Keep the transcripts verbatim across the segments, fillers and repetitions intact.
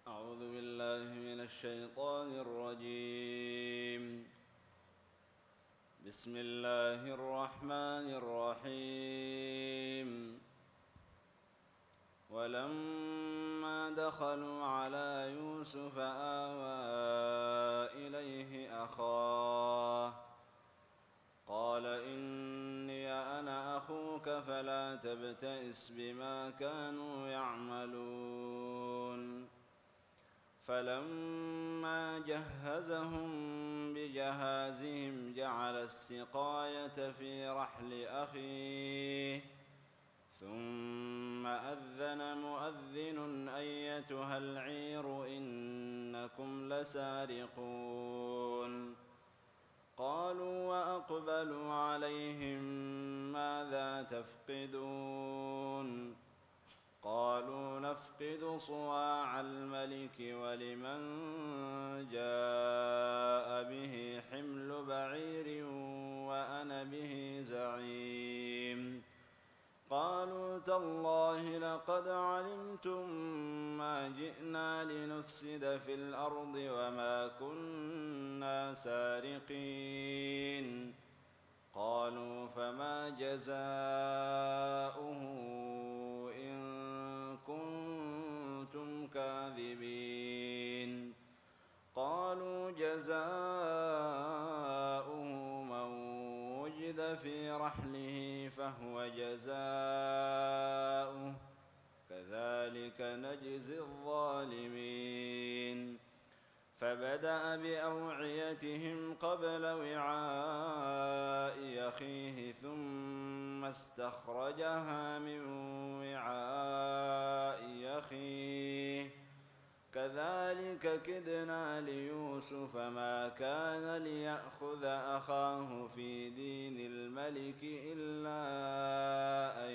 أعوذ بالله من الشيطان الرجيم. بسم الله الرحمن الرحيم. ولما دخلوا على يوسف آوى إليه أخاه قال إني أنا أخوك فلا تبتئس بما كانوا يعملون. فلما جهزهم بجهازهم جعل السقاية في رحل أخيه ثم أذن مؤذن أيتها العير إنكم لسارقون. قالوا وأقبلوا عليهم ماذا تفقدون؟ قالوا نفقد صواع الملك ولمن جاء به حمل بعير وأنا به زعيم. قالوا تالله لقد علمتم ما جئنا لنفسد في الأرض وما كنا سارقين. قالوا فما جزاؤه إن كنتم كاذبين؟ قالوا جزاؤه من وجد في رحله فهو جزاؤه كذلك نجزي الظالمين. فبدأ بأوعيتهم قبل وعاء أخيه ثم استخرجها من وعاء أخيه كذلك كدنا ليوسف ما كان ليأخذ أخاه في دين الملك إلا أن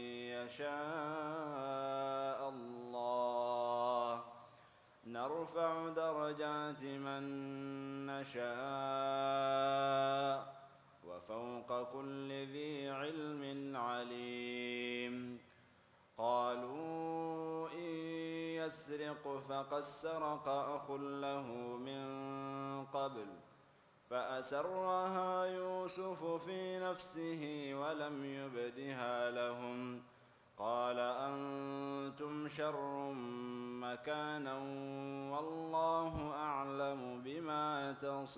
يشاء الله نرفع درجات من نشاء وفوق كل ذي علم عليم. قالوا إن يسرق فقد سرق أخ له من قبل فأسرها يوسف في نفسه ولم يبدها لهم. قال أنتم شر مكانا والله أعلم بما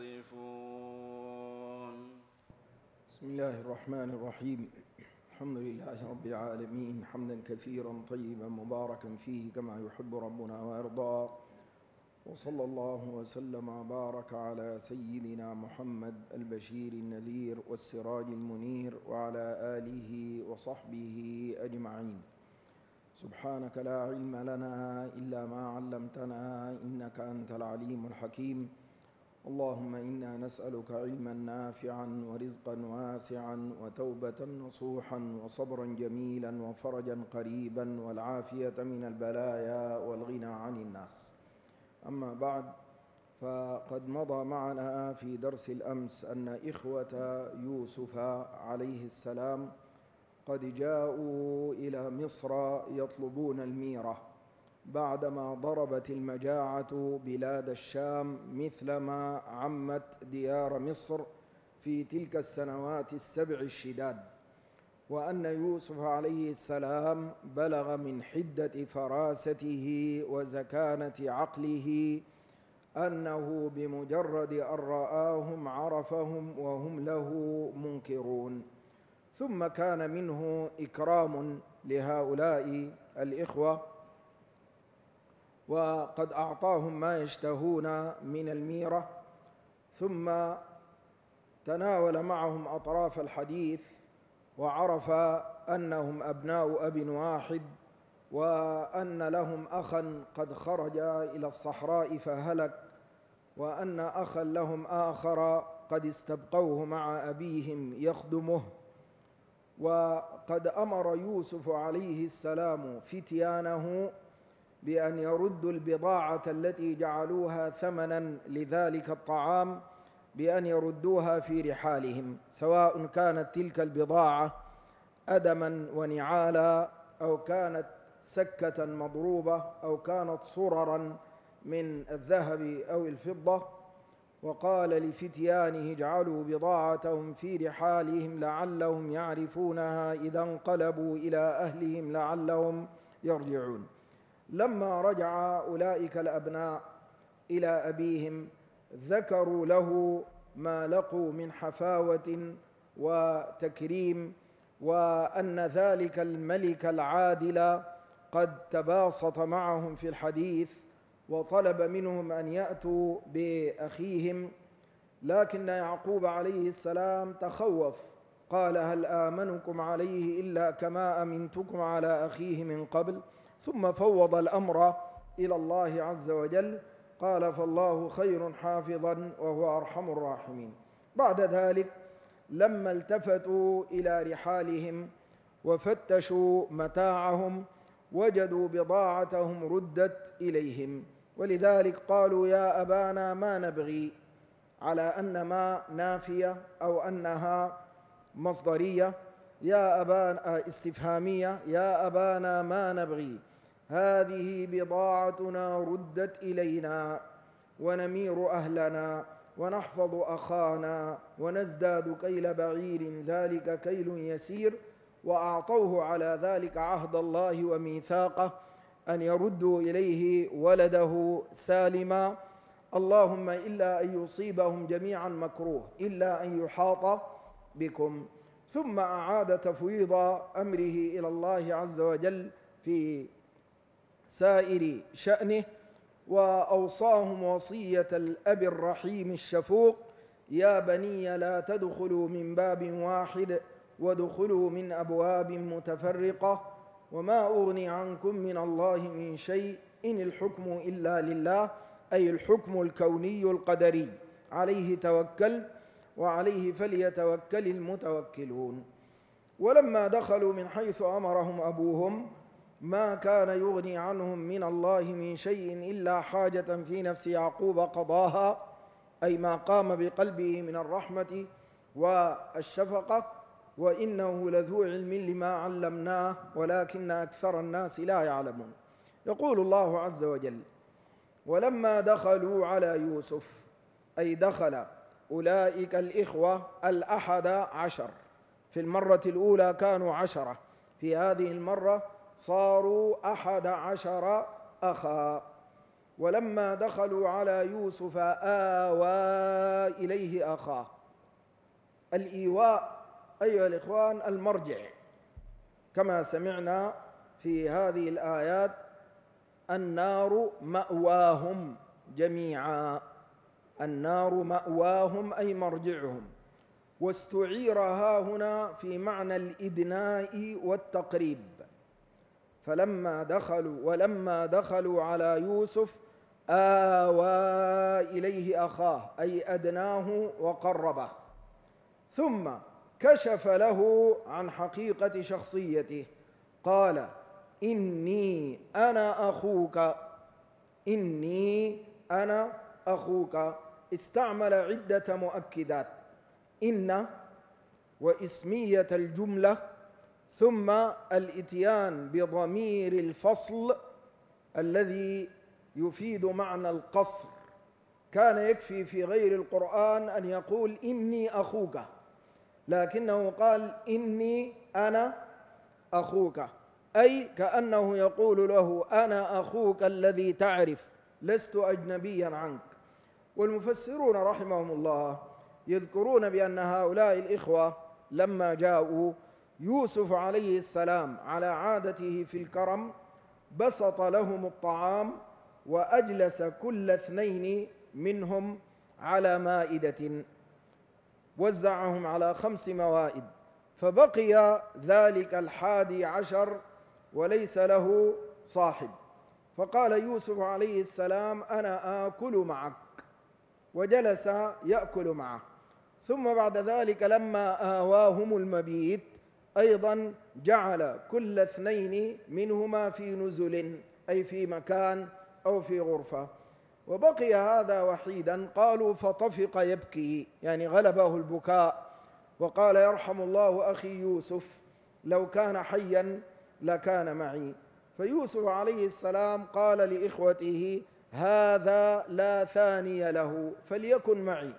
تصفون. بسم الله الرحمن الرحيم. الحمد لله رب العالمين حمدا كثيرا طيبا مباركا فيه كما يحب ربنا ويرضى، وصلى الله وسلم وبارك على سيدنا محمد البشير النذير والسراج المنير وعلى آله وصحبه أجمعين. سبحانك لا علم لنا إلا ما علمتنا إنك أنت العليم الحكيم. اللهم إنا نسألك علما نافعا ورزقا واسعا وتوبة نصوحا وصبرا جميلا وفرجا قريبا والعافية من البلايا والغنى عن الناس. أما بعد، فقد مضى معنا في درس الأمس أن إخوة يوسف عليه السلام قد جاءوا إلى مصر يطلبون الميرة بعدما ضربت المجاعة بلاد الشام مثلما عمت ديار مصر في تلك السنوات السبع الشداد، وأن يوسف عليه السلام بلغ من حدة فراسته وزكانة عقله أنه بمجرد أن رآهم عرفهم وهم له منكرون. ثم كان منه إكرام لهؤلاء الإخوة، وقد أعطاهم ما يشتهون من الميرة، ثم تناول معهم أطراف الحديث وعرف أنهم أبناء أب واحد، وأن لهم أخا قد خرج إلى الصحراء فهلك، وأن أخا لهم آخر قد استبقوه مع أبيهم يخدمه. وقد أمر يوسف عليه السلام فتيانه بأن يردوا البضاعة التي جعلوها ثمنا لذلك الطعام بأن يردوها في رحالهم، سواء كانت تلك البضاعة أدما ونعالا أو كانت سكة مضروبة أو كانت صررا من الذهب أو الفضة، وقال لفتيانه اجعلوا بضاعتهم في رحالهم لعلهم يعرفونها إذا انقلبوا إلى أهلهم لعلهم يرجعون. لما رجع أولئك الأبناء إلى أبيهم ذكروا له ما لقوا من حفاوة وتكريم، وأن ذلك الملك العادل قد تباسط معهم في الحديث وطلب منهم أن يأتوا بأخيهم، لكن يعقوب عليه السلام تخوف، قال هل آمنكم عليه إلا كما أمنتكم على أخيه من قبل، ثم فوض الأمر إلى الله عز وجل، قال فالله خير حافظا وهو أرحم الراحمين. بعد ذلك لما التفتوا إلى رحالهم وفتشوا متاعهم وجدوا بضاعتهم ردت إليهم، ولذلك قالوا يا أبانا ما نبغي، على أن ما نافية أو أنها مصدرية، يا أبانا استفهامية، يا أبانا ما نبغي هذه بضاعتنا ردت إلينا ونمير أهلنا ونحفظ أخانا ونزداد كيل بعير ذلك كيل يسير، وأعطوه على ذلك عهد الله وميثاقه أن يردوا إليه ولده سالما، اللهم إلا أن يصيبهم جميعا مكروه إلا أن يحاط بكم. ثم أعاد تفويض أمره إلى الله عز وجل في سائر شأنه، وأوصاهم وصية الأب الرحيم الشفوق يا بني لا تدخلوا من باب واحد وادخلوا من أبواب متفرقة وما أغني عنكم من الله من شيء إن الحكم إلا لله، أي الحكم الكوني القدري، عليه توكل وعليه فليتوكل المتوكلون. ولما دخلوا من حيث أمرهم أبوهم ما كان يغني عنهم من الله من شيء إلا حاجة في نفس يعقوب قضاها، أي ما قام بقلبه من الرحمة والشفقة، وإنه لذو علم لما علمناه ولكن أكثر الناس لا يعلمون. يقول الله عز وجل ولما دخلوا على يوسف، أي دخل أولئك الإخوة الأحد عشر، في المرة الأولى كانوا عشرة، في هذه المرة صاروا أحد عشر أخا. ولما دخلوا على يوسف آوى إليه أخاه. الإيواء أيها الإخوان المرجع، كما سمعنا في هذه الآيات النار مأواهم جميعا، النار مأواهم أي مرجعهم، واستعير ها هنا في معنى الإدناء والتقريب. فلما دخلوا ولما دخلوا على يوسف آوى إليه أخاه، أي أدناه وقربه، ثم كشف له عن حقيقة شخصيته، قال إني أنا أخوك، إني أنا أخوك. استعمل عدة مؤكدات، إن واسمية الجملة، ثم الإتيان بضمير الفصل الذي يفيد معنى القصر. كان يكفي في غير القرآن أن يقول إني أخوك، لكنه قال إني أنا أخوك، أي كأنه يقول له أنا أخوك الذي تعرف، لست أجنبيا عنك. والمفسرون رحمهم الله يذكرون بأن هؤلاء الإخوة لما جاءوا يوسف عليه السلام على عادته في الكرم بسط لهم الطعام وأجلس كل اثنين منهم على مائدة، وزعهم على خمس موائد، فبقي ذلك الحادي عشر وليس له صاحب، فقال يوسف عليه السلام أنا آكل معك، وجلس يأكل معه. ثم بعد ذلك لما آواهم المبيت أيضا جعل كل اثنين منهما في نزل، أي في مكان أو في غرفة، وبقي هذا وحيدا. قالوا فطفق يبكي، يعني غلبه البكاء، وقال يرحم الله أخي يوسف لو كان حيا لكان معي. فيوسف عليه السلام قال لإخوته هذا لا ثاني له فليكن معي.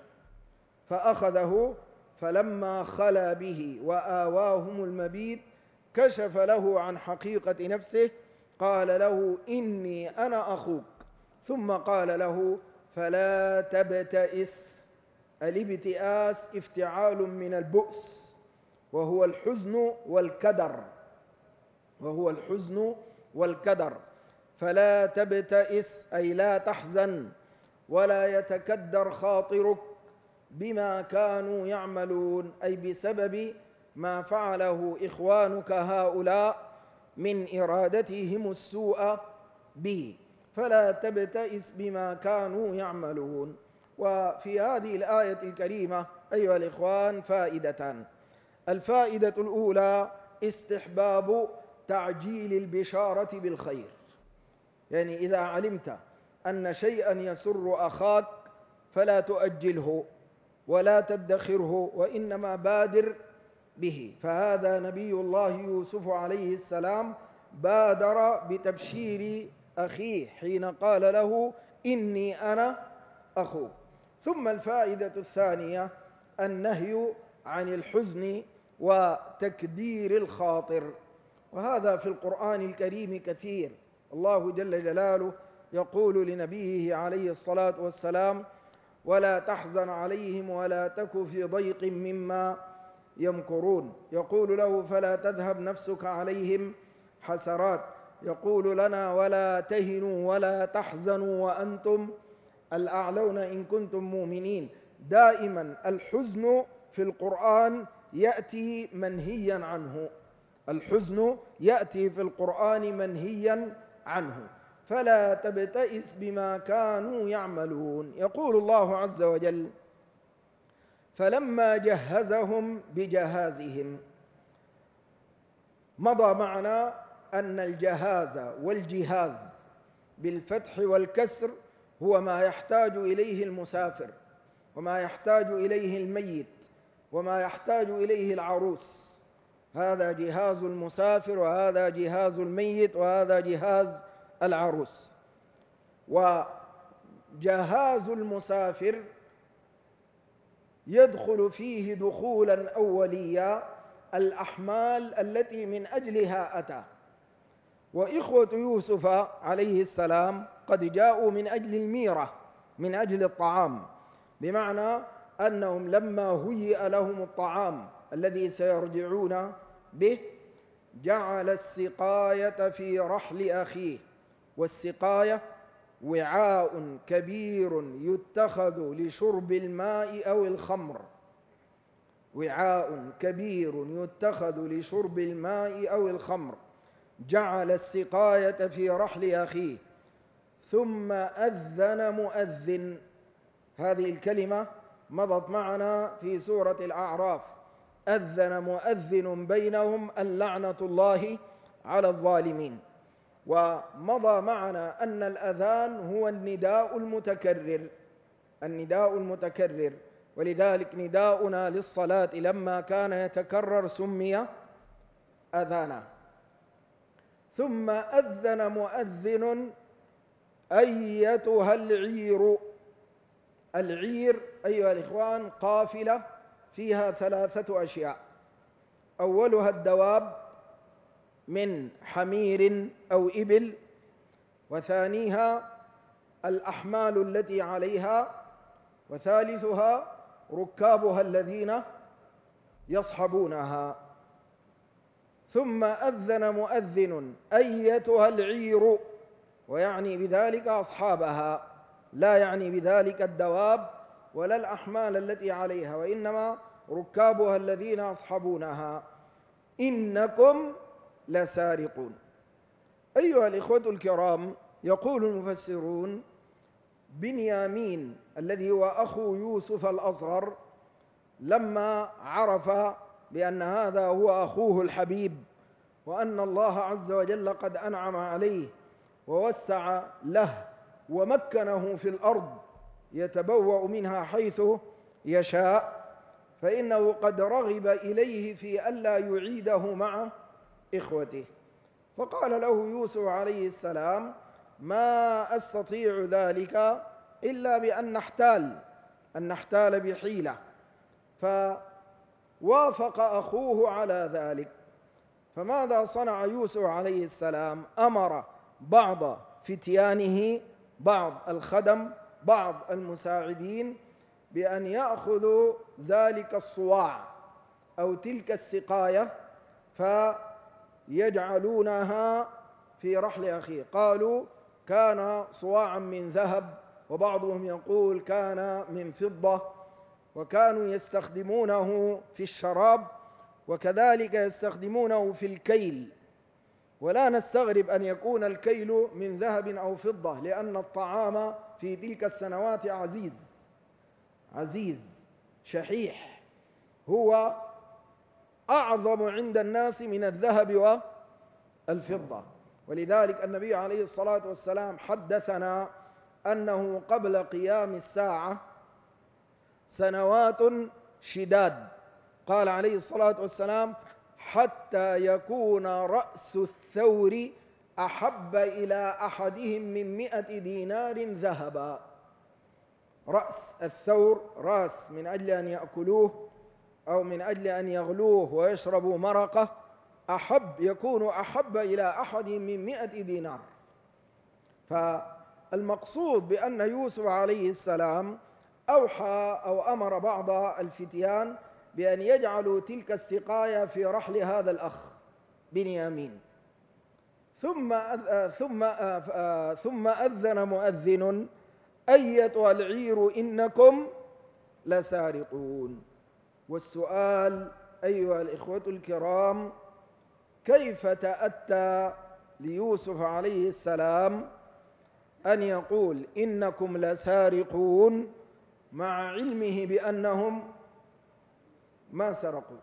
فأخذه، فلما خلا به وآواهم المبيت كشف له عن حقيقة نفسه، قال له إني أنا أخوك، ثم قال له فلا تبتئس. الابتئاس افتعال من البؤس، وهو الحزن والكدر، وهو الحزن والكدر. فلا تبتئس أي لا تحزن ولا يتكدر خاطرك بما كانوا يعملون، أي بسبب ما فعله إخوانك هؤلاء من إرادتهم السوء به. فلا تبتئس بما كانوا يعملون. وفي هذه الآية الكريمة أيها الإخوان فائدتان. الفائدة الأولى استحباب تعجيل البشارة بالخير، يعني إذا علمت أن شيئا يسر أخاك فلا تؤجله ولا تدخره، وإنما بادر به. فهذا نبي الله يوسف عليه السلام بادر بتبشير أخيه حين قال له إني أنا أخوك. ثم الفائدة الثانية النهي عن الحزن وتكدير الخاطر، وهذا في القرآن الكريم كثير. الله جل جلاله يقول لنبيه عليه الصلاة والسلام ولا تحزن عليهم ولا تك في ضيق مما يمكرون. يقول له فلا تذهب نفسك عليهم حسرات. يقول لنا ولا تهنوا ولا تحزنوا وأنتم الأعلون إن كنتم مؤمنين. دائما الحزن في القرآن يأتي منهيا عنه، الحزن يأتي في القرآن منهيا عنه. فلا تبتئس بما كانوا يعملون. يقول الله عز وجل فلما جهزهم بجهازهم. مضى معنا أن الجهاز والجهاز بالفتح والكسر هو ما يحتاج إليه المسافر وما يحتاج إليه الميت وما يحتاج إليه العروس. هذا جهاز المسافر وهذا جهاز الميت وهذا جهاز العروس. وجهاز المسافر يدخل فيه دخولا أوليا الأحمال التي من أجلها أتى. وإخوة يوسف عليه السلام قد جاءوا من أجل الميرة، من أجل الطعام، بمعنى أنهم لما هيئ لهم الطعام الذي سيرجعون به جعل السقاية في رحل أخيه. والسقاية وعاء كبير يتخذ لشرب الماء أو الخمر، وعاء كبير يتخذ لشرب الماء أو الخمر. جعل السقاية في رحل أخيه ثم أذن مؤذن. هذه الكلمة مضت معنا في سورة الأعراف. أذن مؤذن بينهم اللعنة الله على الظالمين. ومضى معنا أن الأذان هو النداء المتكرر، النداء المتكرر، ولذلك نداؤنا للصلاة لما كان يتكرر سمي أذانا. ثم أذن مؤذن أيتها العير. العير أيها الإخوان قافلة فيها ثلاثة أشياء، أولها الدواب من حمير أو إبل، وثانيها الأحمال التي عليها، وثالثها ركابها الذين يصحبونها. ثم أذن مؤذن أيتها العير، ويعني بذلك أصحابها، لا يعني بذلك الدواب ولا الأحمال التي عليها، وإنما ركابها الذين يصحبونها. إنكم لسارقون. أيها الإخوة الكرام، يقول المفسرون بنيامين الذي هو أخو يوسف الأصغر لما عرف بأن هذا هو أخوه الحبيب وأن الله عز وجل قد أنعم عليه ووسع له ومكنه في الأرض يتبوأ منها حيث يشاء، فإنه قد رغب إليه في ألا يعيده مع إخوته. فقال له يوسف عليه السلام ما أستطيع ذلك إلا بأن نحتال أن نحتال بحيلة. فوافق أخوه على ذلك. فماذا صنع يوسف عليه السلام؟ أمر بعض فتيانه، بعض الخدم، بعض المساعدين، بأن يأخذوا ذلك الصواع أو تلك السقاية فيجعلونها في رحل أخيه. قالوا كان صواعا من ذهب، وبعضهم يقول كان من فضة، وكانوا يستخدمونه في الشراب، وكذلك يستخدمونه في الكيل. ولا نستغرب أن يكون الكيل من ذهب أو فضة، لأن الطعام في تلك السنوات عزيز عزيز شحيح، هو أعظم عند الناس من الذهب والفضة. ولذلك النبي عليه الصلاة والسلام حدثنا أنه قبل قيام الساعة سنوات شداد، قال عليه الصلاة والسلام: حتى يكون رأس الثور أحب إلى أحدهم من مئة دينار ذهبا. رأس الثور، رأس من أجل أن يأكلوه أو من أجل أن يغلوه ويشربوا مرقه، أحب يكون أحب إلى أحدهم من مئة دينار. فالمقصود بأن يوسف عليه السلام أوحى أو أمر بعض الفتيان بأن يجعلوا تلك السقاية في رحل هذا الأخ بنيامين. ثم ثم ثم أذن مؤذن: أيتها العير إنكم لسارقون. والسؤال أيها الإخوة الكرام: كيف تأتى ليوسف عليه السلام أن يقول إنكم لسارقون مع علمه بأنهم ما سرقوا؟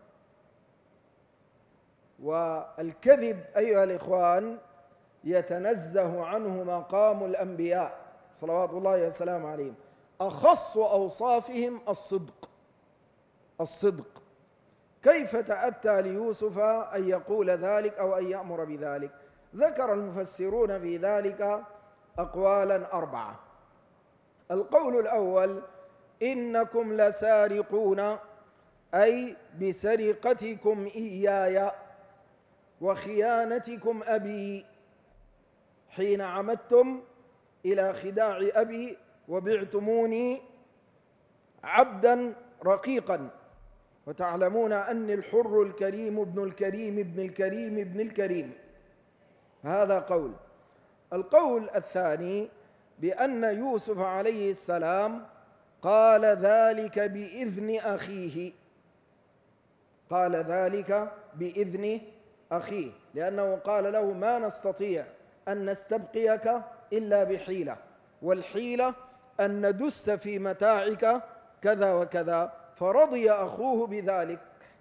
والكذب أيها الإخوان يتنزه عنه مقام الأنبياء صلوات الله وسلامه عليهم. أخص أوصافهم الصدق الصدق كيف تأتى ليوسف أن يقول ذلك أو أن يأمر بذلك؟ ذكر المفسرون في ذلك أقوالا أربعة. القول الأول: إنكم لسارقون، أي بسرقتكم إياي وخيانتكم أبي، حين عمدتم إلى خداع أبي وبعتموني عبدا رقيقا، وتعلمون أني الحر الكريم ابن الكريم ابن الكريم ابن الكريم. هذا قول. القول الثاني: بأن يوسف عليه السلام قال ذلك بإذن أخيه، قال ذلك بإذن أخيه، لأنه قال له: ما نستطيع أن نستبقيك إلا بحيلة، والحيلة أن ندس في متاعك كذا وكذا، فرضي أخوه بذلك.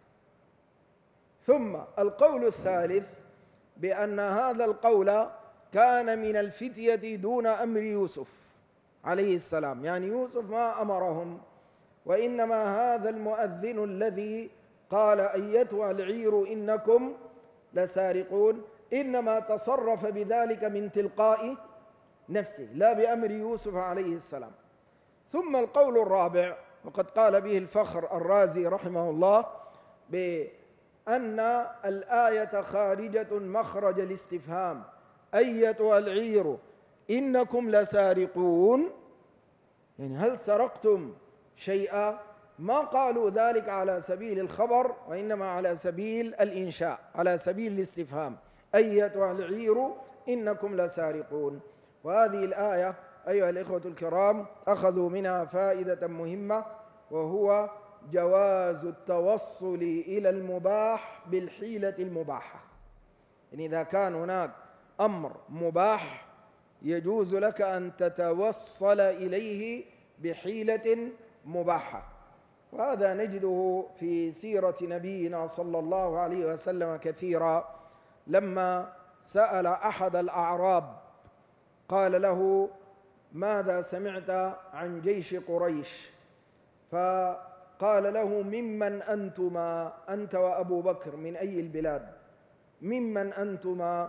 ثم القول الثالث: بأن هذا القول كان من الفتية دون أمر يوسف عليه السلام، يعني يوسف ما أمرهم، وإنما هذا المؤذن الذي قال أيتها العير إنكم لسارقون إنما تصرف بذلك من تلقاء نفسه لا بأمر يوسف عليه السلام. ثم القول الرابع، وقد قال به الفخر الرازي رحمه الله، بأن الآية خارجة مخرج الاستفهام: أيتها العير إنكم لسارقون، يعني هل سرقتم شيئا؟ ما قالوا ذلك على سبيل الخبر، وإنما على سبيل الإنشاء، على سبيل الاستفهام: أيتها العير إنكم لسارقون. وهذه الآية أيها الإخوة الكرام أخذوا منها فائدة مهمة، وهو جواز التوصل إلى المباح بالحيلة المباحة. يعني إذا كان هناك أمر مباح يجوز لك أن تتوصل إليه بحيلة مباحة. وهذا نجده في سيرة نبينا صلى الله عليه وسلم كثيرا. لما سأل أحد الأعراب قال له: ماذا سمعت عن جيش قريش؟ فقال له: ممن أنتما؟ أنت وأبو بكر من أي البلاد؟ ممن أنتما؟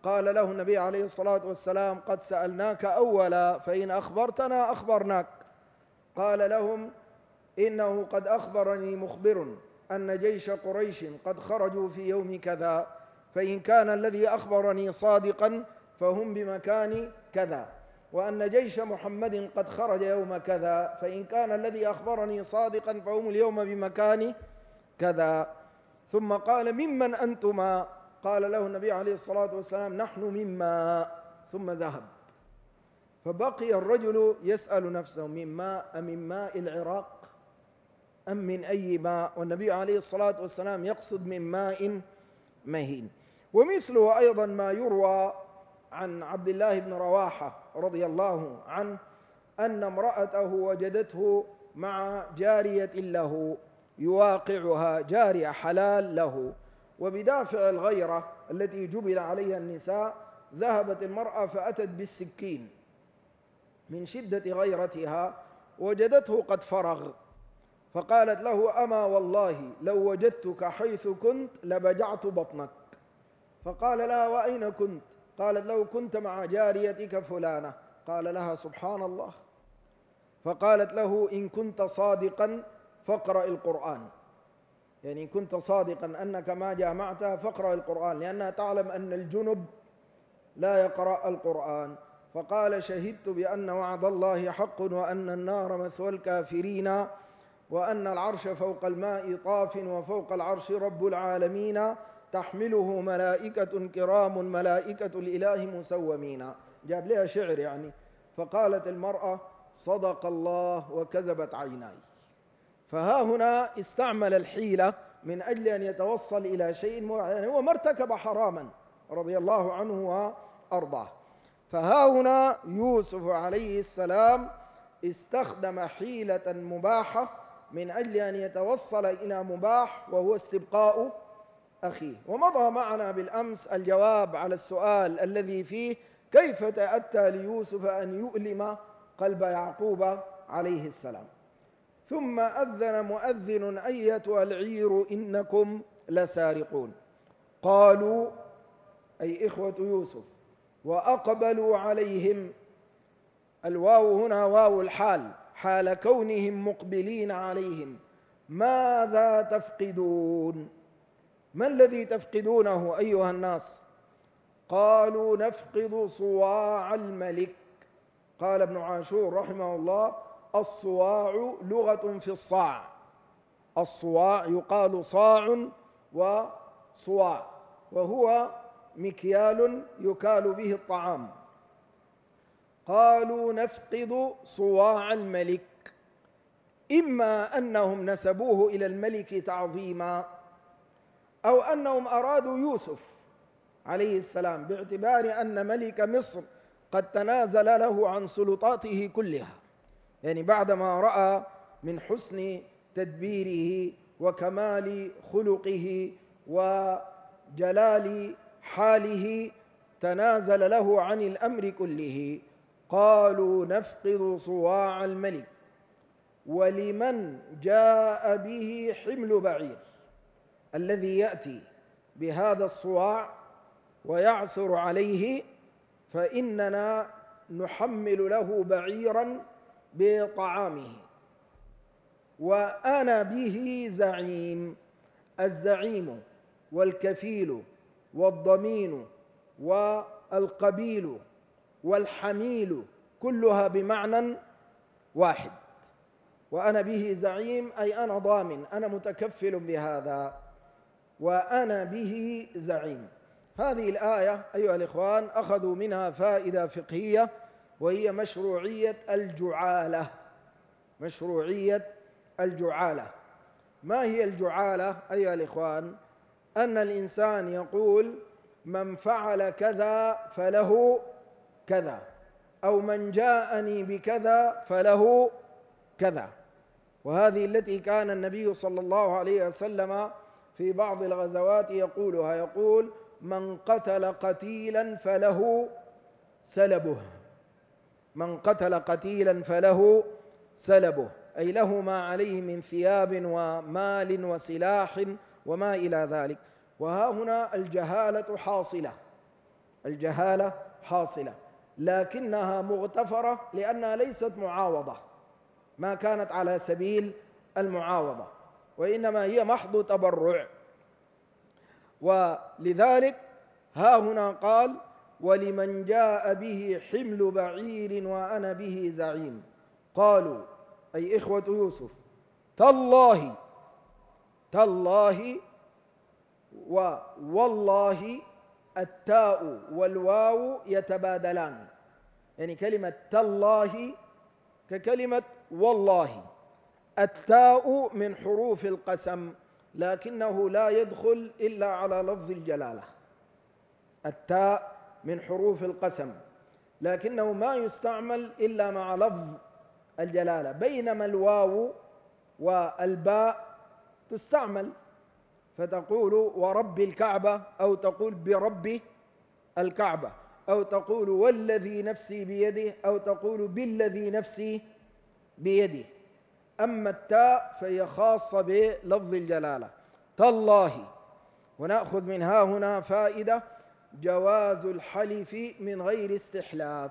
قال له النبي عليه الصلاة والسلام: قد سألناك أولا فإن أخبرتنا أخبرناك. قال لهم: إنه قد أخبرني مخبر أن جيش قريش قد خرجوا في يوم كذا، فإن كان الذي أخبرني صادقا فهم بمكان كذا، وأن جيش محمد قد خرج يوم كذا، فإن كان الذي أخبرني صادقا فهم اليوم بمكان كذا. ثم قال: ممن أنتما؟ قال له النبي عليه الصلاة والسلام: نحن مما. ثم ذهب. فبقي الرجل يسأل نفسه: من ماء أم من ماء العراق أم من أي ماء؟ والنبي عليه الصلاة والسلام يقصد من ماء مهين. ومثله أيضا ما يروى عن عبد الله بن رواحة رضي الله عنه أن امرأته وجدته مع جارية له يواقعها، جارية حلال له، وبدافع الغيرة التي جبل عليها النساء ذهبت المرأة فأتت بالسكين من شدة غيرتها، وجدته قد فرغ، فقالت له: أما والله لو وجدتك حيث كنت لبجعت بطنك. فقال لها: وأين كنت؟ قالت: لو كنت مع جاريتك فلانة. قال لها: سبحان الله. فقالت له: إن كنت صادقا فاقرأ القرآن، يعني إن كنت صادقا أنك ما جامعتها فاقرأ القرآن، لأنها تعلم أن الجنب لا يقرأ القرآن. فقال: شهدت بأن وعد الله حق وأن النار مثوى الكافرين وأن العرش فوق الماء طاف وفوق العرش رب العالمين تحمله ملائكة كرام ملائكة الإله مسومين. جاب لها شعر يعني. فقالت المرأة: صدق الله وكذبت عيناي. فها هنا استعمل الحيلة من أجل أن يتوصل إلى شيء معين، هو ما ارتكب حراما رضي الله عنه وأرضاه. فها هنا يوسف عليه السلام استخدم حيلة مباحة من أجل أن يتوصل إلى مباح، وهو استبقاء أخيه. ومضى معنا بالأمس الجواب على السؤال الذي فيه: كيف تأتى ليوسف أن يؤلم قلب يعقوب عليه السلام؟ ثم أذن مؤذن: أيتها العير إنكم لسارقون. قالوا، أي إخوة يوسف، وأقبلوا عليهم. الواو هنا واو الحال، حال كونهم مقبلين عليهم. ماذا تفقدون؟ ما الذي تفقدونه أيها الناس؟ قالوا: نفقد صواع الملك. قال ابن عاشور رحمه الله: الصواع لغة في الصاع، الصواع يقال صاع وصواع، وهو مكيال يكال به الطعام. قالوا: نفقد صواع الملك، إما أنهم نسبوه إلى الملك تعظيما، أو أنهم أرادوا يوسف عليه السلام، باعتبار أن ملك مصر قد تنازل له عن سلطاته كلها، يعني بعدما رأى من حسن تدبيره وكمال خلقه وجلال حاله تنازل له عن الأمر كله. قالوا: نفقد صواع الملك ولمن جاء به حمل بعير. الذي يأتي بهذا الصواع ويعثر عليه فإننا نحمل له بعيرا بطعامه. وأنا به زعيم. الزعيم والكفيل والضمين والقبيل والحميل كلها بمعنى واحد. وأنا به زعيم أي أنا ضامن، أنا متكفل بهذا، وأنا به زعيم. هذه الآية أيها الإخوان أخذوا منها فائدة فقهية، وهي مشروعية الجعالة. مشروعية الجعالة. ما هي الجعالة أيها الإخوان؟ أن الإنسان يقول: من فعل كذا فله كذا، أو من جاءني بكذا فله كذا. وهذه التي كان النبي صلى الله عليه وسلم في بعض الغزوات يقولها، يقول: من قتل قتيلا فله سلبه. من قتل قتيلا فله سلبه، أي له ما عليه من ثياب ومال وسلاح وما إلى ذلك. وها هنا الجهالة حاصلة، الجهالة حاصلة، لكنها مغتفرة لأنها ليست معاوضة، ما كانت على سبيل المعاوضة، وإنما هي محض تبرع. ولذلك ها هنا قال: ولمن جاء به حمل بعير وأنا به زعيم. قالوا أي إخوة يوسف: تالله، تالله ووالله التاء والواو يتبادلان، يعني كلمة تالله ككلمة والله. التاء من حروف القسم، لكنه لا يدخل إلا على لفظ الجلالة. التاء من حروف القسم، لكنه ما يستعمل إلا مع لفظ الجلالة، بينما الواو والباء تستعمل، فتقول ورب الكعبة، أو تقول برب الكعبة، أو تقول والذي نفسي بيده، أو تقول بالذي نفسي بيده. أما التاء فهي خاصة بلفظ الجلالة. تالله. ونأخذ من ها هنا فائدة: جواز الحلف من غير استحلاف.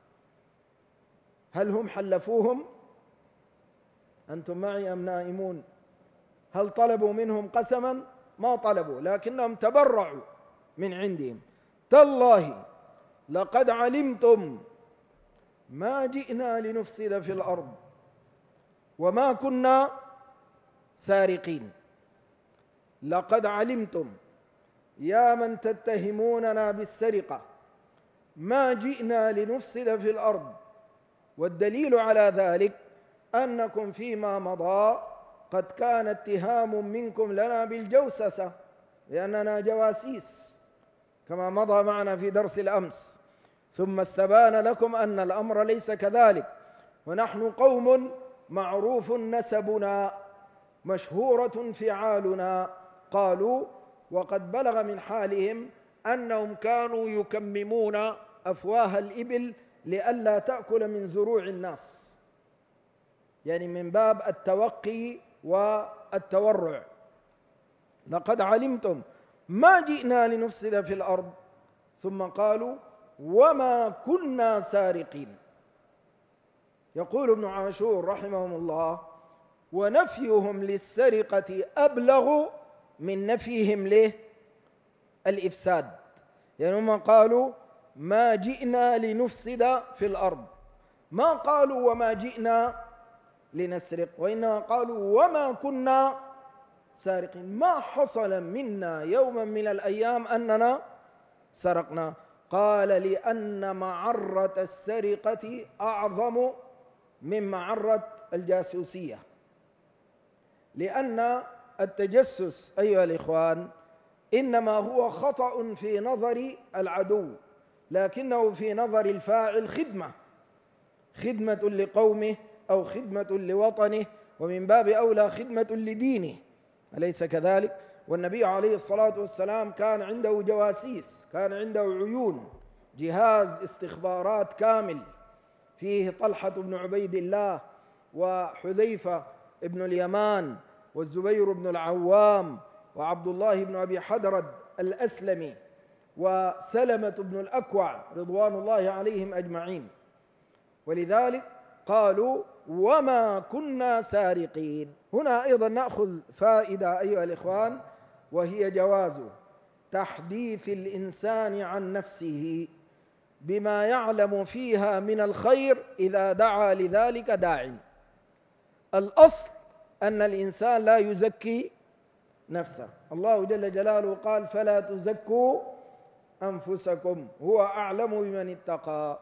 هل هم حلفوهم؟ أنتم معي أم نائمون؟ هل طلبوا منهم قسما؟ ما طلبوا، لكنهم تبرعوا من عندهم. تالله لقد علمتم ما جئنا لنفسد في الأرض وما كنا سارقين. لقد علمتم يا من تتهموننا بالسرقة ما جئنا لنفسد في الأرض، والدليل على ذلك أنكم فيما مضى قد كان اتهام منكم لنا بالجوسسة، لأننا جواسيس كما مضى معنا في درس الأمس، ثم استبان لكم أن الأمر ليس كذلك، ونحن قوم معروف نسبنا مشهورة فعالنا. قالوا: وقد بلغ من حالهم أنهم كانوا يكممون أفواه الإبل لئلا تأكل من زروع الناس، يعني من باب التوقي والتورع. لقد علمتم ما جئنا لنفسد في الأرض، ثم قالوا: وما كنا سارقين. يقول ابن عاشور رحمه الله: ونفيهم للسرقة أبلغ من نفيهم له الإفساد. يعني هم قالوا ما جئنا لنفسد في الأرض، ما قالوا وما جئنا لنسرق، وإنما قالوا وما كنا سارقين، ما حصل منا يوما من الأيام أننا سرقنا. قال: لأن معرة السرقة أعظم من معرة الجاسوسية، لأن التجسس أيها الإخوان إنما هو خطأ في نظر العدو، لكنه في نظر الفاعل خدمة، خدمة لقومه أو خدمة لوطنه، ومن باب أولى خدمة لدينه، أليس كذلك؟ والنبي عليه الصلاة والسلام كان عنده جواسيس، كان عنده عيون، جهاز استخبارات كامل فيه طلحة بن عبيد الله وحذيفة بن اليمان والزبير بن العوام وعبد الله بن أبي حدرد الأسلمي وسلمة بن الأكوع رضوان الله عليهم أجمعين. ولذلك قالوا وما كنا سارقين. هنا أيضا نأخذ فائدة أيها الإخوان، وهي جواز تحديث الإنسان عن نفسه بما يعلم فيها من الخير إذا دعا لذلك داع. الأصل أن الإنسان لا يزكي نفسه، الله جل جلاله قال: فلا تزكوا أنفسكم هو أعلم بمن اتقى.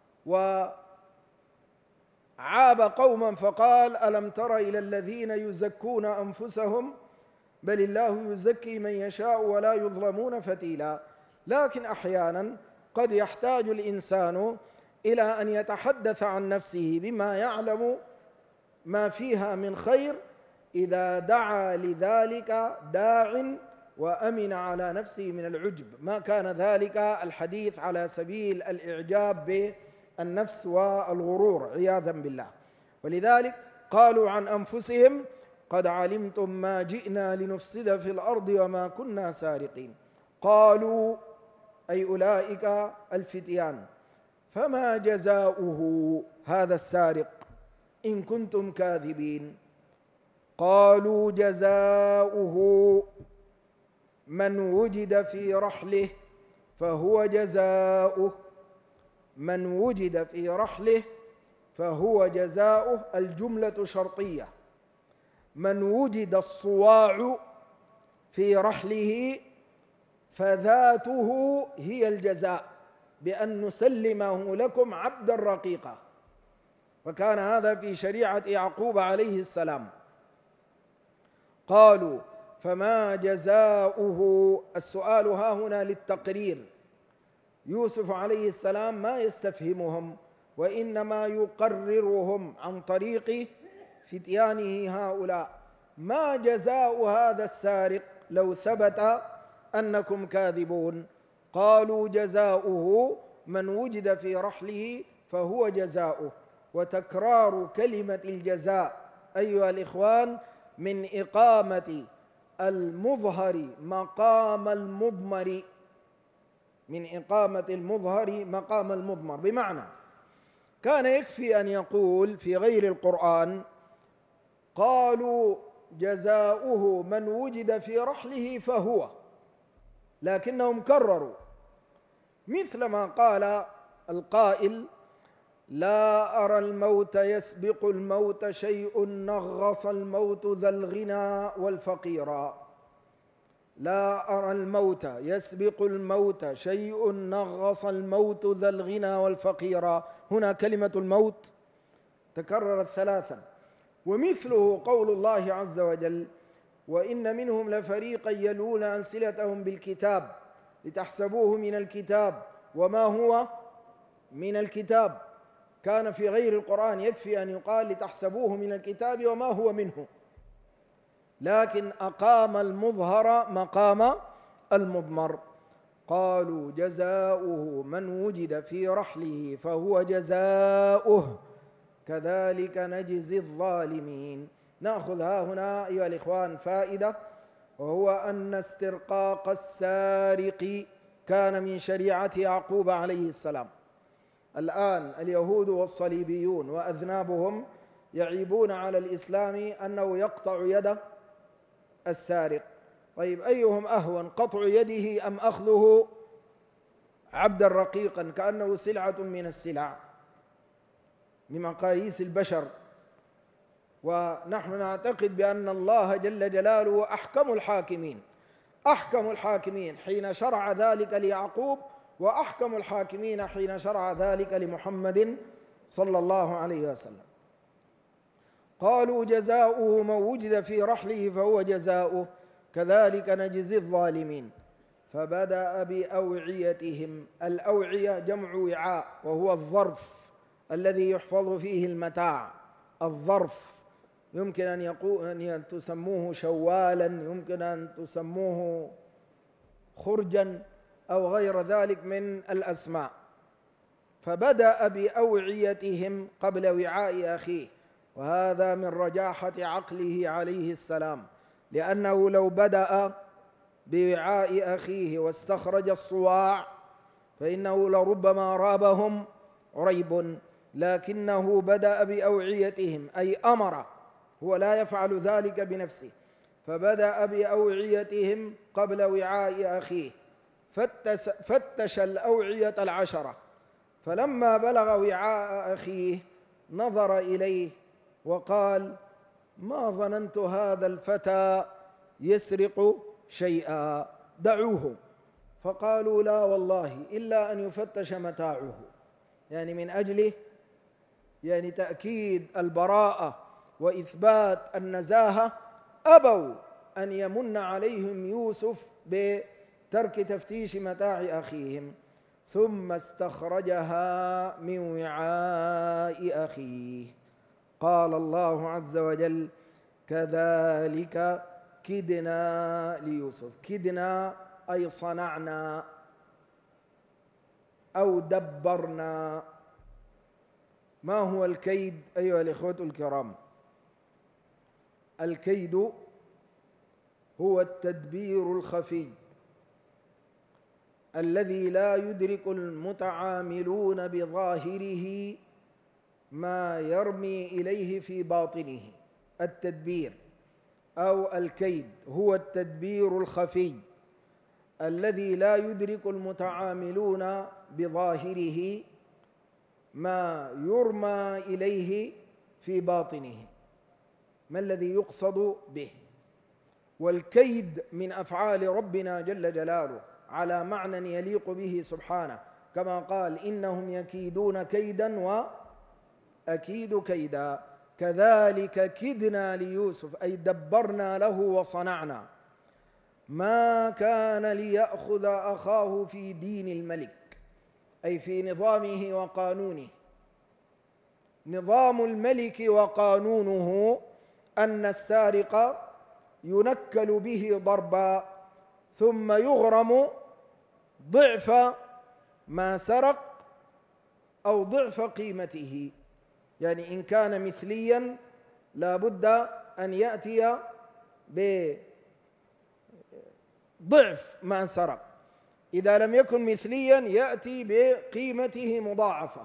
وعاب قوما فقال: ألم تر إلى الذين يزكون أنفسهم بل الله يزكي من يشاء ولا يظلمون فتيلا. لكن أحيانا قد يحتاج الإنسان إلى أن يتحدث عن نفسه بما يعلم ما فيها من خير إذا دعا لذلك داع وأمن على نفسه من العجب، ما كان ذلك الحديث على سبيل الإعجاب بالنفس والغرور عياذا بالله. ولذلك قالوا عن أنفسهم: قد علمتم ما جئنا لنفسد في الأرض وما كنا سارقين. قالوا أي أولئك الفتيان. فما جزاؤه هذا السارق إن كنتم كاذبين؟ قالوا جزاؤه من وجد في رحله فهو جزاؤه. من وجد في رحله فهو جزاؤه، الجملة شرطية. من وجد الصواع في رحله فذاته هي الجزاء، بأن نسلمه لكم عبدا رقيقا. وكان هذا في شريعة يعقوب عليه السلام. قالوا فما جزاؤه؟ السؤال ها هنا للتقرير. يوسف عليه السلام ما يستفهمهم، وإنما يقررهم عن طريق فتيانه هؤلاء. ما جزاء هذا السارق لو ثبت أنكم كاذبون؟ قالوا جزاؤه من وجد في رحله فهو جزاؤه. وتكرار كلمة الجزاء أيها الإخوان من إقامة المظهر مقام المضمر، من إقامة المظهر مقام المضمر. بمعنى كان يكفي أن يقول في غير القرآن قالوا جزاؤه من وجد في رحله فهو، لكنهم كرروا، مثل ما قال القائل لا أرى الموت يسبق الموت شيء نغص الموت ذا الغنى والفقيرا. لا أرى الموت يسبق الموت شيء نغص الموت ذا الغنى والفقيرا. هنا كلمة الموت تكررت ثلاثا. ومثله قول الله عز وجل وإن منهم لفريقا يلون ألسنتهم بالكتاب لتحسبوه من الكتاب وما هو من الكتاب. كان في غير القرآن يكفي أن يقال لتحسبوه من الكتاب وما هو منه، لكن أقام المظهر مقام المضمر. قالوا جزاؤه من وجد في رحله فهو جزاؤه كذلك نجزي الظالمين. نأخذ ها هنا أيها الإخوان فائدة، وهو أن استرقاق السارق كان من شريعة يعقوب عليه السلام. الآن اليهود والصليبيون وأذنابهم يعيبون على الإسلام أنه يقطع يد السارق. طيب أيهم أهون، قطع يده أم أخذه عبدا رقيقا كأنه سلعة من السلع بمقاييس البشر؟ ونحن نعتقد بأن الله جل جلاله أحكم الحاكمين، أحكم الحاكمين حين شرع ذلك ليعقوب، وأحكم الحاكمين حين شرع ذلك لمحمد صلى الله عليه وسلم. قالوا جزاؤه من وجد في رحله فهو جزاؤه كذلك نجزي الظالمين. فبدأ بأوعيتهم. الأوعية جمع وعاء، وهو الظرف الذي يحفظ فيه المتاع. الظرف يمكن أن يقول أن تسموه شوالا، يمكن أن تسموه خرجا أو غير ذلك من الأسماء. فبدأ بأوعيتهم قبل وعاء أخيه، وهذا من رجاحة عقله عليه السلام، لأنه لو بدأ بوعاء أخيه واستخرج الصواع فإنه لربما رابهم ريب، لكنه بدأ بأوعيتهم أي أمر، هو لا يفعل ذلك بنفسه. فبدأ بأوعيتهم قبل وعاء أخيه، فتش, فتش الأوعية العشرة، فلما بلغ وعاء أخيه نظر إليه وقال ما ظننت هذا الفتى يسرق شيئا، دعوه. فقالوا لا والله إلا أن يفتش متاعه، يعني من أجله يعني تأكيد البراءة وإثبات النزاهة أبوا أن يمن عليهم يوسف بترك تفتيش متاع أخيهم. ثم استخرجها من وعاء أخيه. قال الله عز وجل كذلك كدنا ليوسف. كدنا أي صنعنا أو دبرنا. ما هو الكيد أيها الإخوة الكرام؟ الكيد هو التدبير الخفي الذي لا يدرك المتعاملون بظاهره ما يرمي إليه في باطنه. التدبير أو الكيد هو التدبير الخفي الذي لا يدرك المتعاملون بظاهره ما يرمى إليه في باطنه. ما الذي يقصد به؟ والكيد من أفعال ربنا جل جلاله على معنى يليق به سبحانه، كما قال إنهم يكيدون كيدا وأكيد كيدا، كذلك كدنا ليوسف أي دبرنا له وصنعنا. ما كان ليأخذ أخاه في دين الملك أي في نظامه وقانونه. نظام الملك وقانونه أن السارق ينكل به ضربا ثم يغرم ضعف ما سرق أو ضعف قيمته، يعني إن كان مثليا لا بد أن يأتي بضعف ما سرق، إذا لم يكن مثليا يأتي بقيمته مضاعفة.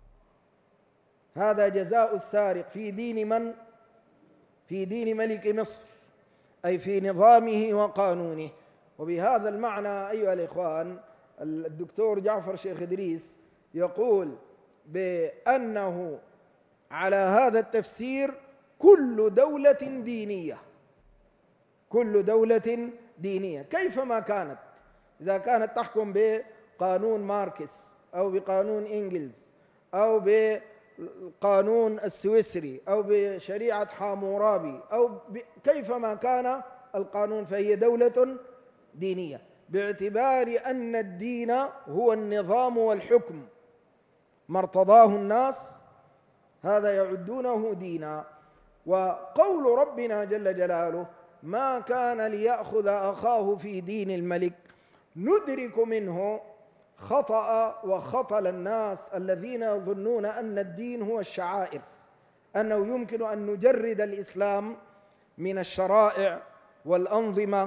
هذا جزاء السارق في دين من؟ في دين ملك مصر، أي في نظامه وقانونه. وبهذا المعنى أيها الإخوان الدكتور جعفر شيخ إدريس يقول بأنه على هذا التفسير كل دولة دينية، كل دولة دينية كيفما كانت، إذا كانت تحكم بقانون ماركس أو بقانون إنجلز أو بالقانون السويسري أو بشريعة حامورابي أو كيفما كان القانون، فهي دولة دينية باعتبار أن الدين هو النظام والحكم، ما ارتضاه الناس هذا يعدونه دينا. وقول ربنا جل جلاله ما كان ليأخذ أخاه في دين الملك، ندرك منه خطأ وخطل الناس الذين يظنون أن الدين هو الشعائر، أنه يمكن أن نجرد الإسلام من الشرائع والأنظمة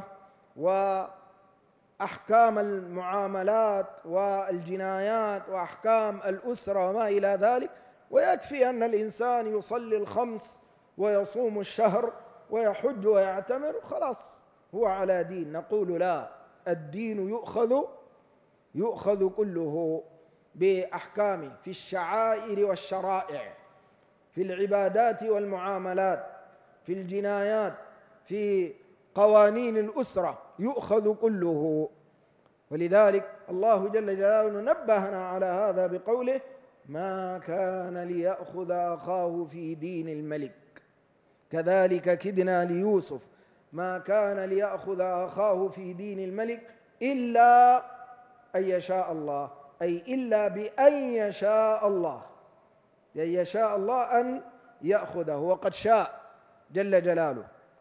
وأحكام المعاملات والجنايات وأحكام الأسرة وما إلى ذلك، ويكفي أن الإنسان يصلي الخمس ويصوم الشهر ويحج ويعتمر خلاص هو على دين. نقول لا، الدين يؤخذ يؤخذ كله بأحكامه في الشعائر والشرائع، في العبادات والمعاملات، في الجنايات، في قوانين الأسرة، يؤخذ كله. ولذلك الله جل جلاله نبهنا على هذا بقوله ما كان ليأخذ أخاه في دين الملك كذلك كدنا ليوسف. ما كان ليأخذ أخاه في دين الملك إلا أن يشاء الله، أي إلا بأن يشاء الله، أن يشاء الله أن يأخذه، وقد شاء جل جلاله،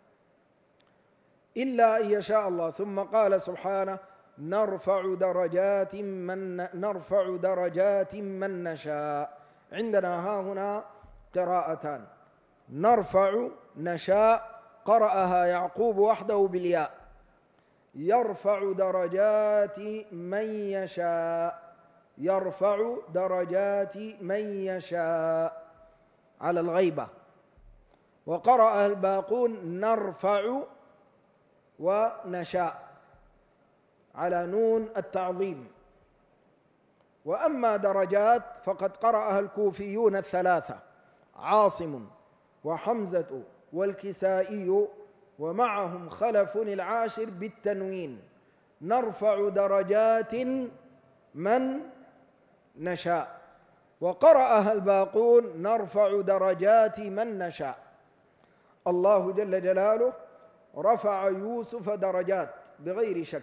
إلا أن يشاء الله. ثم قال سبحانه نرفع درجات من نرفع درجات من نشاء. عندنا ها هنا قراءتان، نرفع نشاء قرأها يعقوب وحده بالياء، يرفع درجات من يشاء، يرفع درجات من يشاء على الغيبة. وقرأ الباقون نرفع ونشاء على نون التعظيم. وأما درجات فقد قرأها الكوفيون الثلاثة عاصم وحمزة والكسائي ومعهم خلف العاشر بالتنوين، نرفع درجات من نشاء. وقرأها الباقون نرفع درجات من نشاء. الله جل جلاله رفع يوسف درجات بغير شك،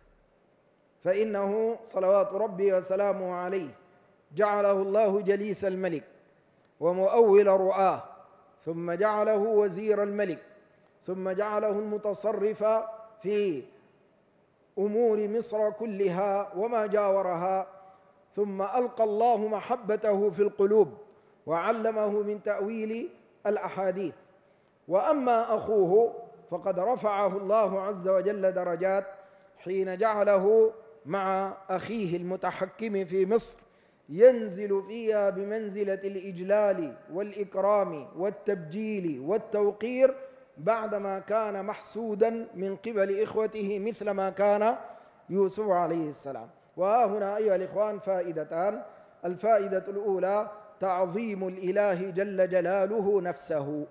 فإنه صلوات ربي وسلامه عليه جعله الله جليس الملك ومؤول رؤاه، ثم جعله وزير الملك، ثم جعله المتصرف في أمور مصر كلها وما جاورها، ثم ألقى الله محبته في القلوب وعلمه من تأويل الأحاديث. وأما أخوه فقد رفعه الله عز وجل درجات حين جعله مع أخيه المتحكم في مصر ينزل فيها بمنزلة الإجلال والإكرام والتبجيل والتوقير بعدما كان محسودا من قبل إخوته مثل ما كان يوسف عليه السلام. وها هنا أيها الإخوان فائدتان. الفائدة الأولى تعظيم الإله جل جلاله نفسه،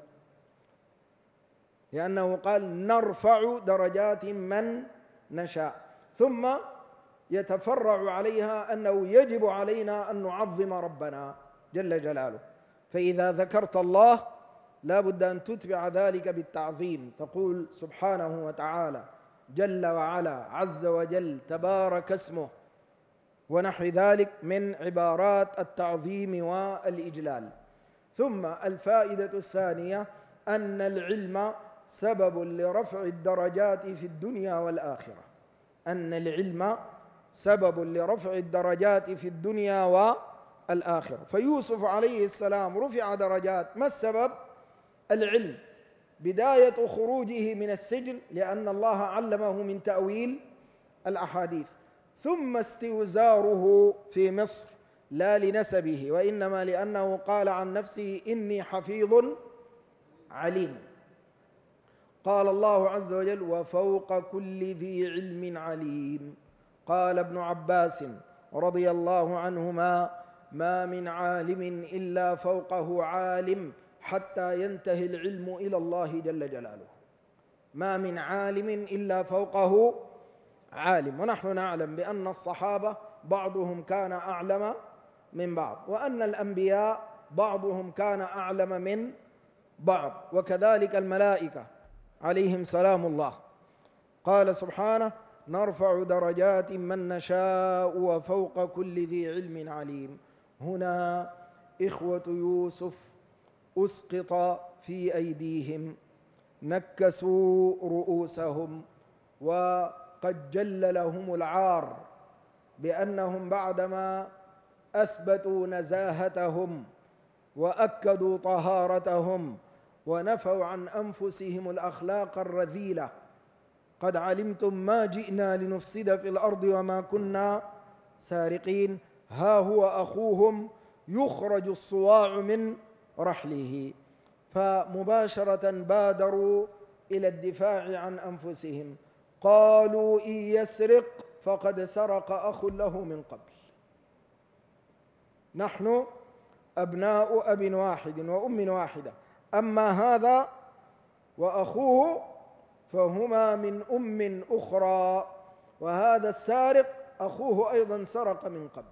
لأنه قال نرفع درجات من نشاء، ثم يتفرع عليها أنه يجب علينا أن نعظم ربنا جل جلاله. فإذا ذكرت الله لا بد أن تتبع ذلك بالتعظيم، تقول سبحانه وتعالى جل وعلا عز وجل تبارك اسمه ونحو ذلك من عبارات التعظيم والإجلال. ثم الفائدة الثانية أن العلم سبب لرفع الدرجات في الدنيا والآخرة، أن العلم سبب لرفع الدرجات في الدنيا والآخرة. فيوسف عليه السلام رفع درجات. ما السبب؟ العلم. بداية خروجه من السجن لأن الله علمه من تأويل الأحاديث، ثم استوزاره في مصر لا لنسبه وإنما لأنه قال عن نفسه إني حفيظ عليم. قال الله عز وجل وفوق كل ذي علم عليم. قال ابن عباس رضي الله عنهما ما من عالم إلا فوقه عالم حتى ينتهي العلم إلى الله جل جلاله. ما من عالم إلا فوقه عالم. ونحن نعلم بأن الصحابة بعضهم كان أعلم من بعض، وأن الأنبياء بعضهم كان أعلم من بعض، وكذلك الملائكة عليهم سلام الله. قال سبحانه نرفع درجات من نشاء وفوق كل ذي علم عليم. هنا إخوة يوسف أسقط في أيديهم، نكسوا رؤوسهم، وقد جل لهم العار بأنهم بعدما أثبتوا نزاهتهم وأكدوا طهارتهم ونفوا عن أنفسهم الأخلاق الرذيلة قد علمتم ما جئنا لنفسد في الأرض وما كنا سارقين، ها هو أخوهم يخرج الصواع من رحله، فمباشرة بادروا إلى الدفاع عن أنفسهم. قالوا إن يسرق فقد سرق أخ له من قبل. نحن أبناء أب واحد وأم واحدة، أما هذا وأخوه فهما من أم أخرى، وهذا السارق أخوه أيضا سرق من قبل.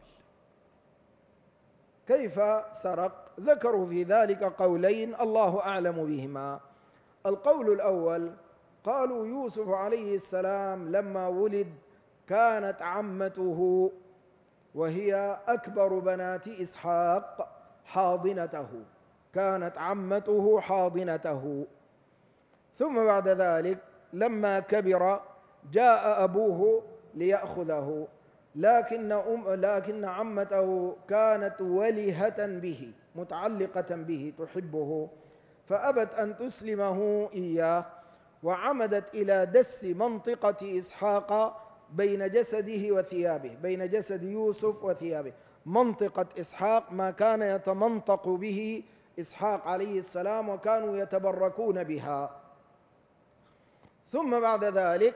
كيف سرق؟ ذكروا في ذلك قولين الله أعلم بهما. القول الأول قالوا يوسف عليه السلام لما ولد كانت عمته وهي أكبر بنات إسحاق حاضنته، كانت عمته حاضنته، ثم بعد ذلك لما كبر جاء أبوه ليأخذه، لكن, أم لكن عمته كانت ولهة به متعلقة به تحبه، فأبت أن تسلمه إياه، وعمدت إلى دس منطقة إسحاق بين جسده وثيابه، بين جسد يوسف وثيابه، منطقة إسحاق ما كان يتمنطق به إسحاق عليه السلام وكانوا يتبركون بها. ثم بعد ذلك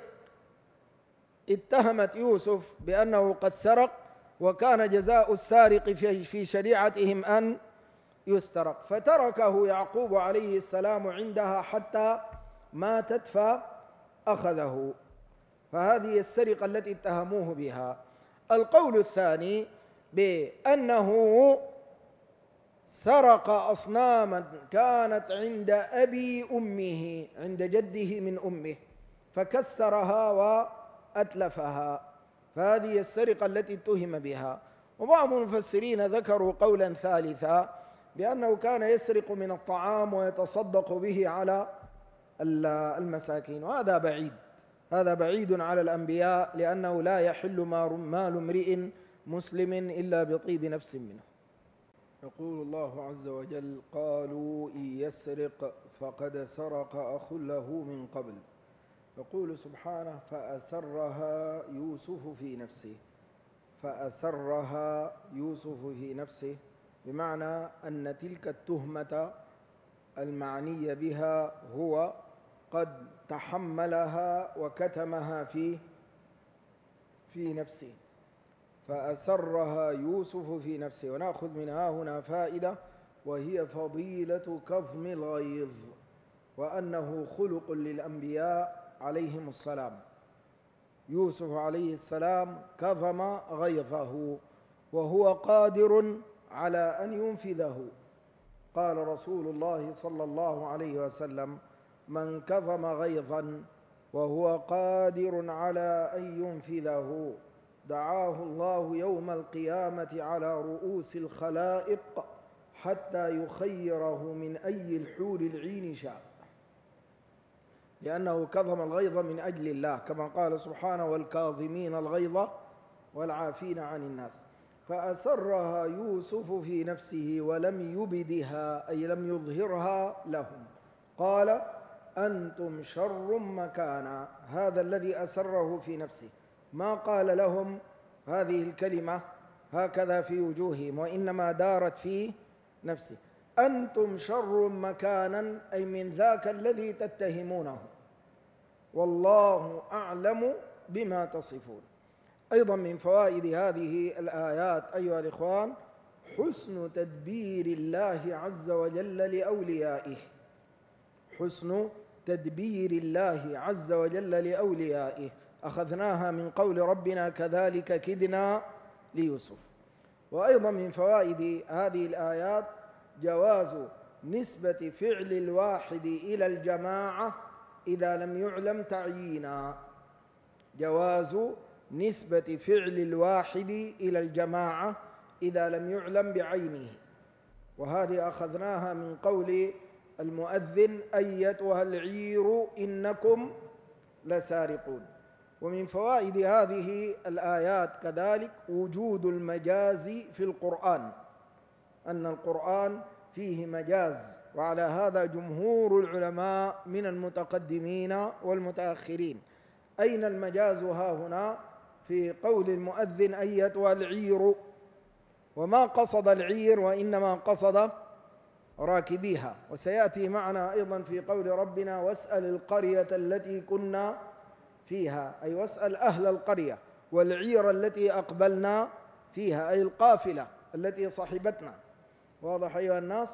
اتهمت يوسف بأنه قد سرق، وكان جزاء السارق في شريعتهم أن يسترق، فتركه يعقوب عليه السلام عندها حتى ماتت فأخذه. فهذه السرقة التي اتهموه بها. القول الثاني بأنه سرق أصناما كانت عند أبي أمه، عند جده من أمه، فكسرها وأتلفها، فهذه السرقة التي اتهم بها. وبعض المفسرين ذكروا قولا ثالثا بأنه كان يسرق من الطعام ويتصدق به على المساكين، وهذا بعيد، هذا بعيد على الأنبياء، لأنه لا يحل مال امرئ مسلم إلا بطيب نفس منه. يقول الله عز وجل قالوا إن يسرق فقد سرق أخ له من قبل يقول سبحانه فأسرها يوسف في نفسه. فأسرها يوسف في نفسه بمعنى أن تلك التهمة المعني بها هو قد تحملها وكتمها في في نفسه. فأسرها يوسف في نفسه. ونأخذ منها هنا فائدة، وهي فضيلة كظم الغيظ، وأنه خلق للأنبياء عليهم السلام. يوسف عليه السلام كظم غيظه وهو قادر على أن ينفذه. قال رسول الله صلى الله عليه وسلم: من كظم غيظا وهو قادر على أن ينفذه دعاه الله يوم القيامة على رؤوس الخلائق حتى يخيره من أي الحور العين شاء، لأنه كظم الغيظ من أجل الله، كما قال سبحانه: والكاظمين الغيظ والعافين عن الناس. فأسرها يوسف في نفسه ولم يبدها، أي لم يظهرها لهم. قال: أنتم شر مكانا. هذا الذي أسره في نفسه، ما قال لهم هذه الكلمة هكذا في وجوههم، وإنما دارت في نفسه. أنتم شر مكانا، أي من ذاك الذي تتهمونه، والله أعلم بما تصفون. أيضا من فوائد هذه الآيات أيها الإخوان حسن تدبير الله عز وجل لأوليائه. حسن تدبير الله عز وجل لأوليائه أخذناها من قول ربنا: كذلك كدنا ليوسف. وأيضا من فوائد هذه الآيات جواز نسبة فعل الواحد إلى الجماعة إذا لم يعلم تعيينا. جواز نسبة فعل الواحد إلى الجماعة إذا لم يعلم بعينه، وهذه أخذناها من قول المؤذن: أيتها العير إنكم لسارقون. ومن فوائد هذه الآيات كذلك وجود المجاز في القرآن، أن القرآن فيه مجاز، وعلى هذا جمهور العلماء من المتقدمين والمتأخرين. أين المجاز ها هنا؟ في قول المؤذن: أيتها العير، وما قصد العير وإنما قصد راكبيها. وسيأتي معنا أيضا في قول ربنا: واسأل القرية التي كنا فيها، أي واسأل أهل القرية، والعير التي أقبلنا فيها، أي القافلة التي صحبتنا. واضح أيها الناس؟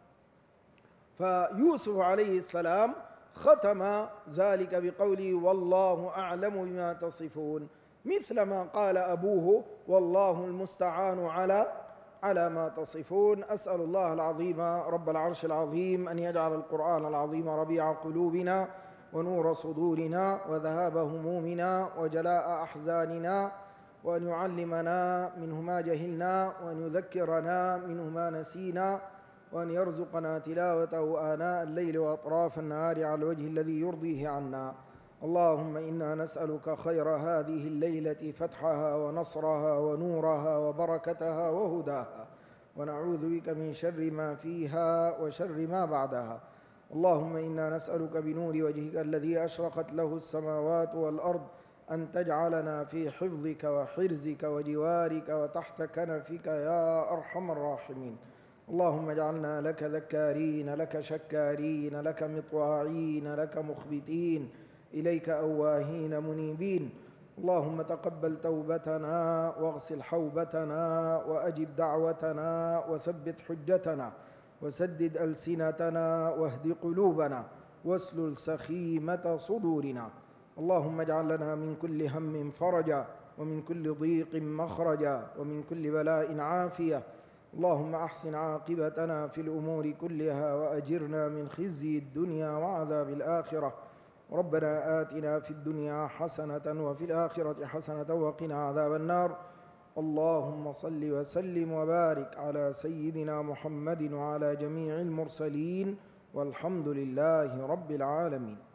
فيوسف عليه السلام ختم ذلك بقوله: والله أعلم بما تصفون، مثل ما قال أبوه: والله المستعان على على ما تصفون. أسأل الله العظيم رب العرش العظيم أن يجعل القرآن العظيم ربيع قلوبنا ونور صدورنا وذهاب همومنا وجلاء أحزاننا، وأن يعلمنا منه ما جهلنا، وأن يذكرنا منه ما نسينا، وأن يرزقنا تلاوته آناء الليل وأطراف النهار على الوجه الذي يرضيه عنا. اللهم إنا نسألك خير هذه الليلة، فتحها ونصرها ونورها وبركتها وهداها، ونعوذ بك من شر ما فيها وشر ما بعدها. اللهم إنا نسألك بنور وجهك الذي أشرقت له السماوات والأرض أن تجعلنا في حفظك وحرزك وجوارك وتحت كنفك يا أرحم الراحمين. اللهم اجعلنا لك ذكارين، لك شكارين، لك مطواعين، لك مخبتين، إليك أواهين منيبين. اللهم تقبل توبتنا واغسل حوبتنا وأجب دعوتنا وثبت حجتنا وسدد ألسنتنا واهد قلوبنا واسلل سخيمة صدورنا. اللهم اجعل لنا من كل هم فرجا، ومن كل ضيق مخرجا، ومن كل بلاء عافية. اللهم أحسن عاقبتنا في الأمور كلها، وأجرنا من خزي الدنيا وعذاب الآخرة. ربنا آتنا في الدنيا حسنة وفي الآخرة حسنة وقنا عذاب النار. اللهم صل وسلم وبارك على سيدنا محمد وعلى جميع المرسلين، والحمد لله رب العالمين.